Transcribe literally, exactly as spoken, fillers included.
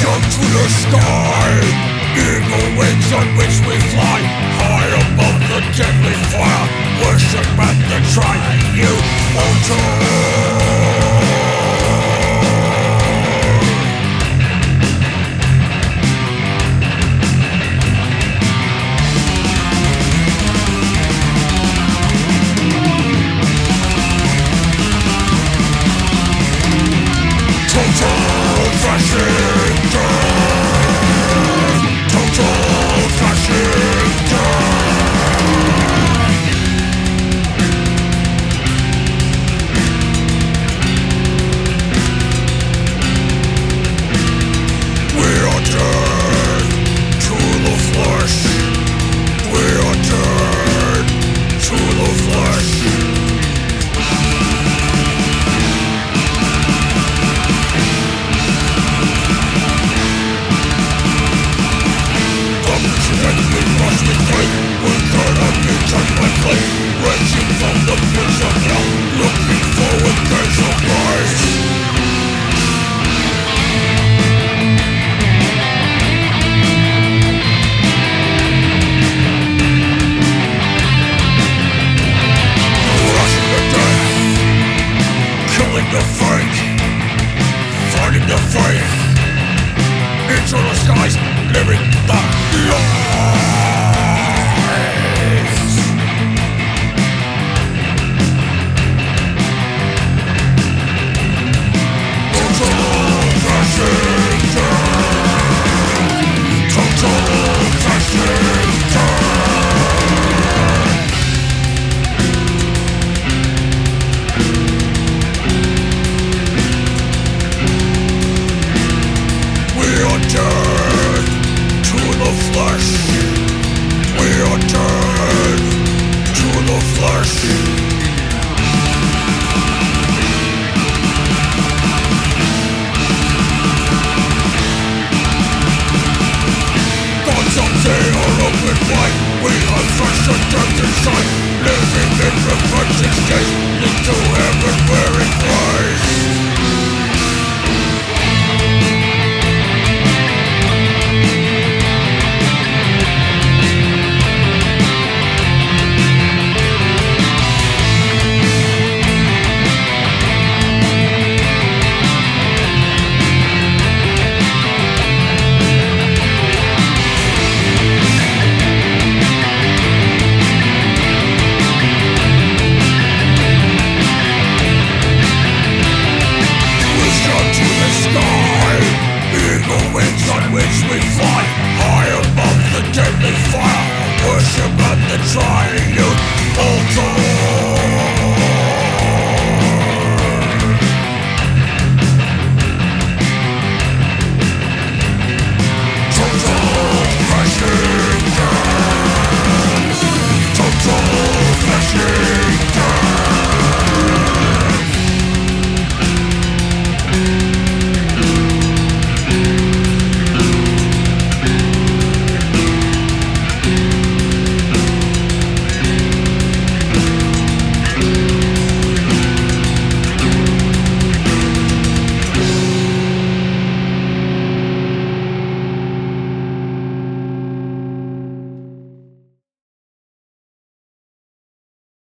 Up to the sky, eagle wings on which we fly, high above the deadly fire, worship at the triune altar. Total flashing death. Total flashing death. We are dead to the flesh. We are dead to the flesh. Raging from the pits of hell, looking forward days of light. Rushing the death, killing the fake, fighting the faith, into the skies, living the light. We are fresh and death inside, living in the virgin state, into heaven wearing